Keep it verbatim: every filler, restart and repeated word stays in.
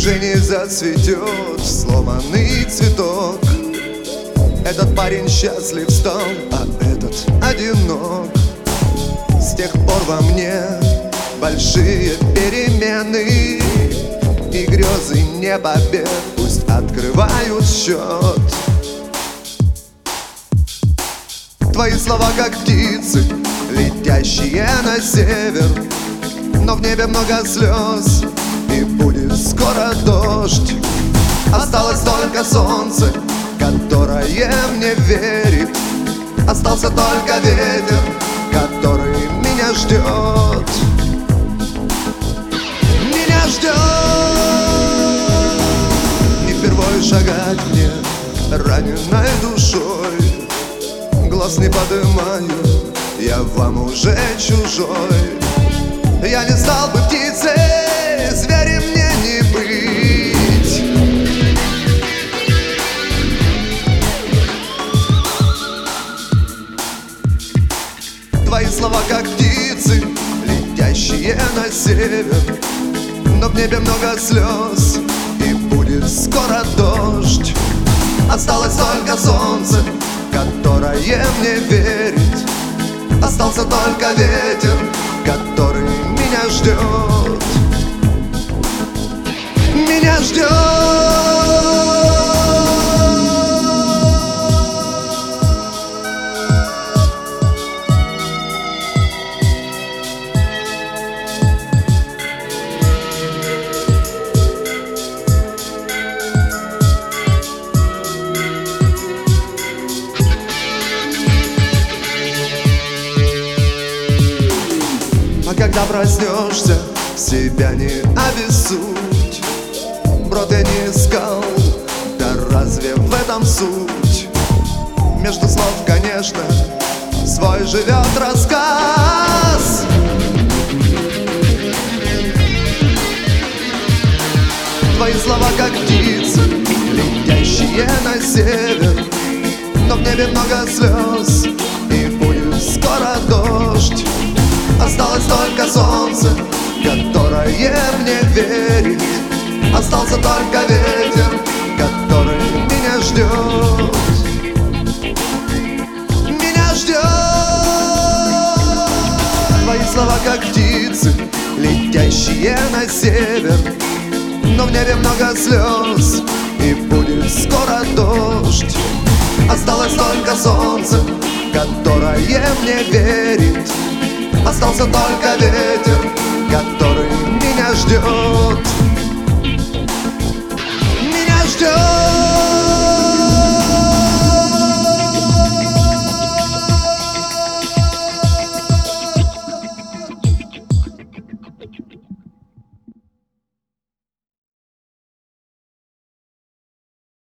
уже не зацветет сломанный цветок. Этот парень счастлив стал, а этот одинок. С тех пор во мне большие перемены, и грезы не побед пусть открывают счет. Твои слова как птицы, летящие на север, но в небе много слез, и будет скоро дождь. Осталось только солнце, которое мне верит. Остался только ветер, который меня ждет. Меня ждет. Не впервой шагать мне раненой душой. Глаз не поднимаю, я вам уже чужой. Я не стал бы птицей, зверем мне не быть. Твои слова как птицы, летящие на север, но в небе много слез, и будет скоро дождь. Осталось только солнце, которое мне верит. Остался только ветер, который меня ждет. Меня ждет. А когда проснешься, себя не обессудь. Брод я не искал, да разве в этом суть? Между слов, конечно, свой живет рассказ. Твои слова как птицы, летящие на север, но в небе много слез, и будет скоро дождь. Осталось только солнце, которое мне верит. Остался только ветер, который меня ждет. Меня ждет. Твои слова как птицы, летящие на север, но в небе много слез, и будет скоро дождь. Осталось только солнце, которое мне верит. Остался только ветер, который меня ждет. Меня ждет.